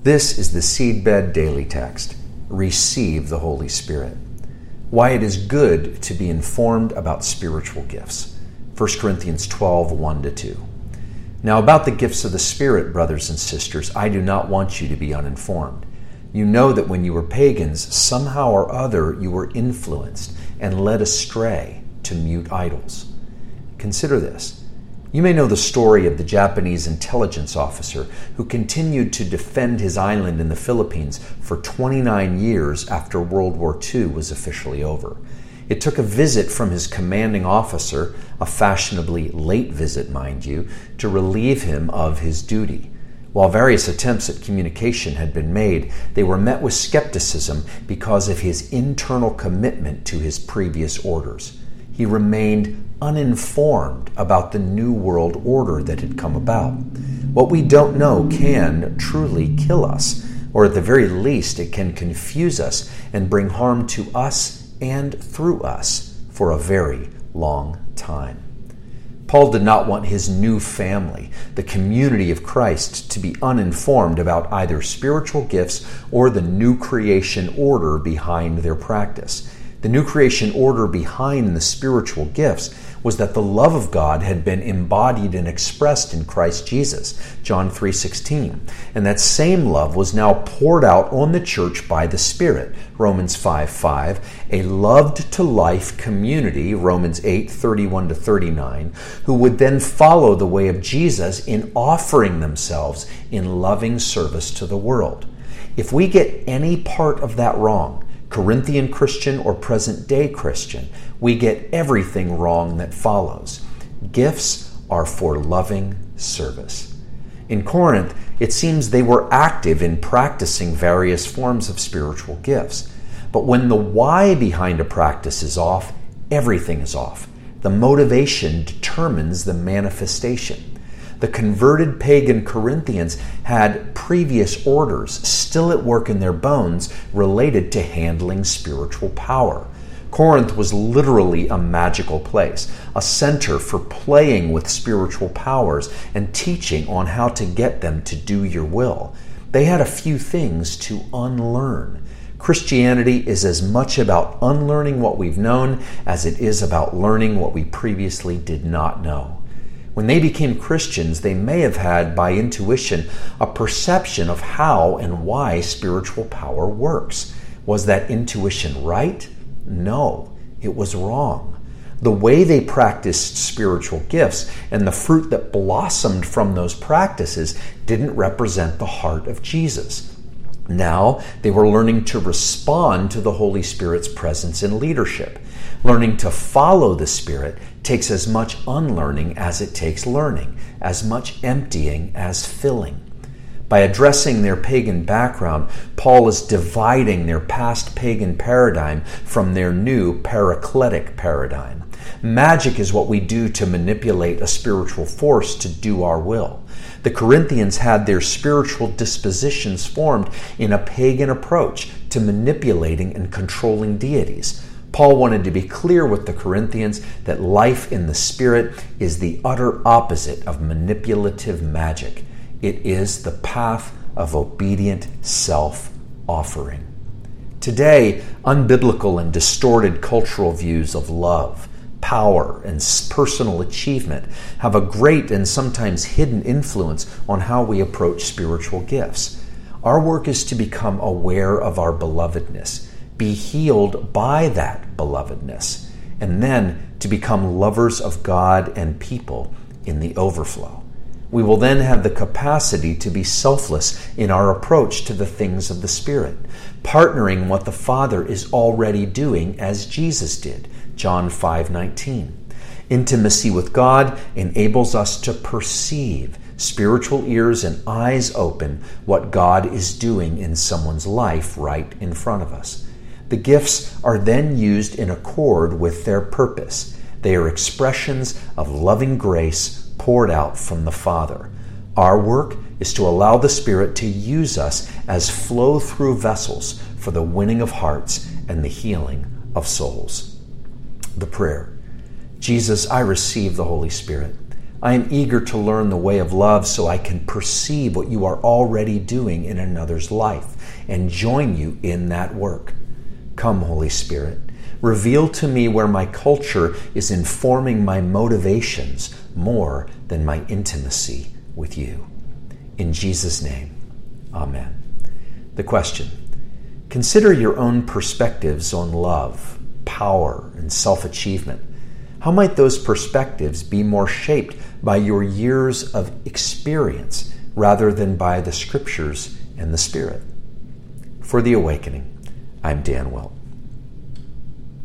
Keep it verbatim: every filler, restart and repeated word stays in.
This is the Seedbed Daily Text. Receive the Holy Spirit. Why it is good to be informed about spiritual gifts. First Corinthians twelve, one to two. Now about the gifts of the Spirit, brothers and sisters, I do not want you to be uninformed. You know that when you were pagans, somehow or other you were influenced and led astray to mute idols. Consider this. You may know the story of the Japanese intelligence officer who continued to defend his island in the Philippines for twenty-nine years after World War Two was officially over. It took a visit from his commanding officer, a fashionably late visit, mind you, to relieve him of his duty. While various attempts at communication had been made, they were met with skepticism because of his internal commitment to his previous orders. He remained uninformed about the new world order that had come about. What we don't know can truly kill us, or at the very least it can confuse us and bring harm to us and through us for a very long time. Paul did not want his new family, the community of Christ, to be uninformed about either spiritual gifts or the new creation order behind their practice. The new creation order behind the spiritual gifts was that the love of God had been embodied and expressed in Christ Jesus, John three sixteen. And that same love was now poured out on the church by the Spirit, Romans five five, a loved-to-life community, Romans eight thirty-one to thirty-nine, who would then follow the way of Jesus in offering themselves in loving service to the world. If we get any part of that wrong, Corinthian Christian or present-day Christian, we get everything wrong that follows. Gifts are for loving service. In Corinth, it seems they were active in practicing various forms of spiritual gifts. But when the why behind a practice is off, everything is off. The motivation determines the manifestation. The converted pagan Corinthians had previous orders still at work in their bones related to handling spiritual power. Corinth was literally a magical place, a center for playing with spiritual powers and teaching on how to get them to do your will. They had a few things to unlearn. Christianity is as much about unlearning what we've known as it is about learning what we previously did not know. When they became Christians, they may have had, by intuition, a perception of how and why spiritual power works. Was that intuition right? No, it was wrong. The way they practiced spiritual gifts and the fruit that blossomed from those practices didn't represent the heart of Jesus. Now they were learning to respond to the Holy Spirit's presence and leadership. Learning to follow the Spirit takes as much unlearning as it takes learning, as much emptying as filling. By addressing their pagan background, Paul is dividing their past pagan paradigm from their new paracletic paradigm. Magic is what we do to manipulate a spiritual force to do our will. The Corinthians had their spiritual dispositions formed in a pagan approach to manipulating and controlling deities. Paul wanted to be clear with the Corinthians that life in the Spirit is the utter opposite of manipulative magic. It is the path of obedient self-offering. Today, unbiblical and distorted cultural views of love, power, and personal achievement have a great and sometimes hidden influence on how we approach spiritual gifts. Our work is to become aware of our belovedness, be healed by that belovedness, and then to become lovers of God and people in the overflow. We will then have the capacity to be selfless in our approach to the things of the Spirit, partnering what the Father is already doing as Jesus did, John five nineteen. Intimacy with God enables us to perceive, spiritual ears and eyes open, what God is doing in someone's life right in front of us. The gifts are then used in accord with their purpose. They are expressions of loving grace poured out from the Father. Our work is to allow the Spirit to use us as flow-through vessels for the winning of hearts and the healing of souls. The prayer. Jesus, I receive the Holy Spirit. I am eager to learn the way of love so I can perceive what you are already doing in another's life and join you in that work. Come, Holy Spirit, reveal to me where my culture is informing my motivations more than my intimacy with you. In Jesus' name, amen. The question: consider your own perspectives on love, power, and self-achievement. How might those perspectives be more shaped by your years of experience rather than by the Scriptures and the Spirit? For The Awakening, I'm Dan Wilt.